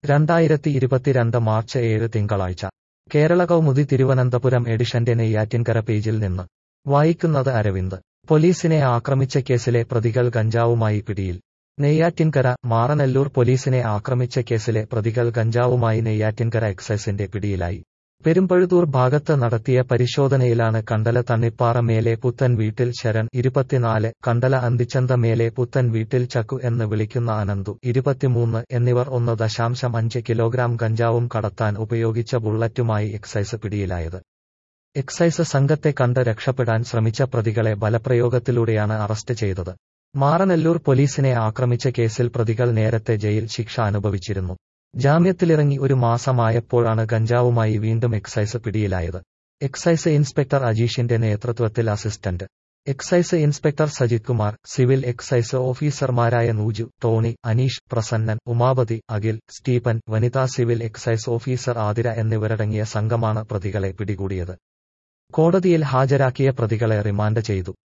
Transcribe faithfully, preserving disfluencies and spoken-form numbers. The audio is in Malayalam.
രണ്ടായിരത്തി ഇരുപത്തിരണ്ട് മാർച്ച് ഏഴ് തിങ്കളാഴ്ച കേരള കൗമുദി തിരുവനന്തപുരം എഡിഷന്റെ നെയ്യാറ്റിൻകര പേജിൽ നിന്ന് വായിക്കുന്നത് അരവിന്ദ്. പോലീസിനെ ആക്രമിച്ച കേസിലെ പ്രതികൾ ഗഞ്ചാവുമായി പിടിയിൽ. നെയ്യാറ്റിൻകര. മാറനല്ലൂർ പോലീസിനെ ആക്രമിച്ച കേസിലെ പ്രതികൾ ഗഞ്ചാവുമായി നെയ്യാറ്റിൻകര എക്സൈസിന്റെ പിടിയിലായി. പെരുമ്പഴുതൂർ ഭാഗത്ത് നടത്തിയ പരിശോധനയിലാണ് കണ്ടല തണ്ണിപ്പാറ മേലെ പുത്തൻ വീട്ടിൽ ശരൺ ഇരുപത്തിനാല്, കണ്ടല അന്തിച്ചന്ത മേലെ പുത്തൻ വീട്ടിൽ ചക്കു എന്ന് വിളിക്കുന്ന അനന്തു ഇരുപത്തിമൂന്ന് എന്നിവർ ഒന്ന് ദശാംശം അഞ്ച് കിലോഗ്രാം ഗഞ്ചാവും കടത്താൻ ഉപയോഗിച്ച ബുള്ളറ്റുമായി എക്സൈസ് പിടിയിലായത്. എക്സൈസ് സംഘത്തെ കണ്ട് രക്ഷപ്പെടാൻ ശ്രമിച്ച പ്രതികളെ ബലപ്രയോഗത്തിലൂടെയാണ് അറസ്റ്റ് ചെയ്തത്. മാറനല്ലൂർ പോലീസിനെ ആക്രമിച്ച കേസിൽ പ്രതികൾ നേരത്തെ ജയിൽ ശിക്ഷ അനുഭവിച്ചിരുന്നു. ജാമ്യത്തിലിറങ്ങി ഒരു മാസമായപ്പോഴാണ് ഗഞ്ചാവുമായി വീണ്ടും എക്സൈസ് പിടിയിലായത്. എക്സൈസ് ഇൻസ്പെക്ടർ അജീഷിന്റെ നേതൃത്വത്തിൽ assistant excise inspector Sajith Kumar, civil excise ഓഫീസർമാരായ നൂജു, ടോണി, അനീഷ്, പ്രസന്നൻ, ഉമാപതി, അഖിൽ, സ്റ്റീഫൻ, വനിതാ സിവിൽ എക്സൈസ് ഓഫീസർ ആതിര എന്നിവരടങ്ങിയ സംഘമാണ് പ്രതികളെ പിടികൂടിയത്. കോടതിയിൽ ഹാജരാക്കിയ പ്രതികളെ റിമാൻഡ് ചെയ്തു.